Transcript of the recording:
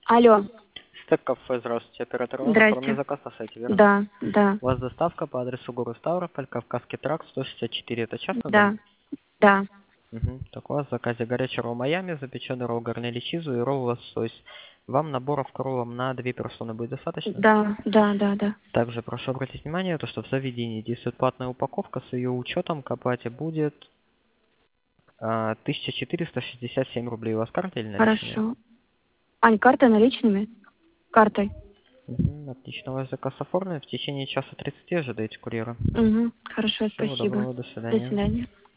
Алло, Стек кафе, здравствуйте, оператор Иван, оформлен здрасте. заказ на сайте, верно? Да, да, У вас доставка по адресу город Ставрополь, Кавказский тракт, 164, это частный дом? да, да, Угу. Так у вас в заказе горячий ролл Майами, запеченный ролл гарнели чизу и ролл лосось. Вам наборов к роллам на 2 персоны будет достаточно? да, да, да, да. Также прошу обратить внимание, то, что в заведении действует платная упаковка, с ее учетом к оплате будет 1467 рублей. У вас карта или наличными? Хорошо. Ань, картой наличными? Картой. Угу. Отлично, ваш заказ оформлен. В течение часа 30 ожидаете курьера. Угу. Хорошо, Всего спасибо. доброго, до До свидания. свидания.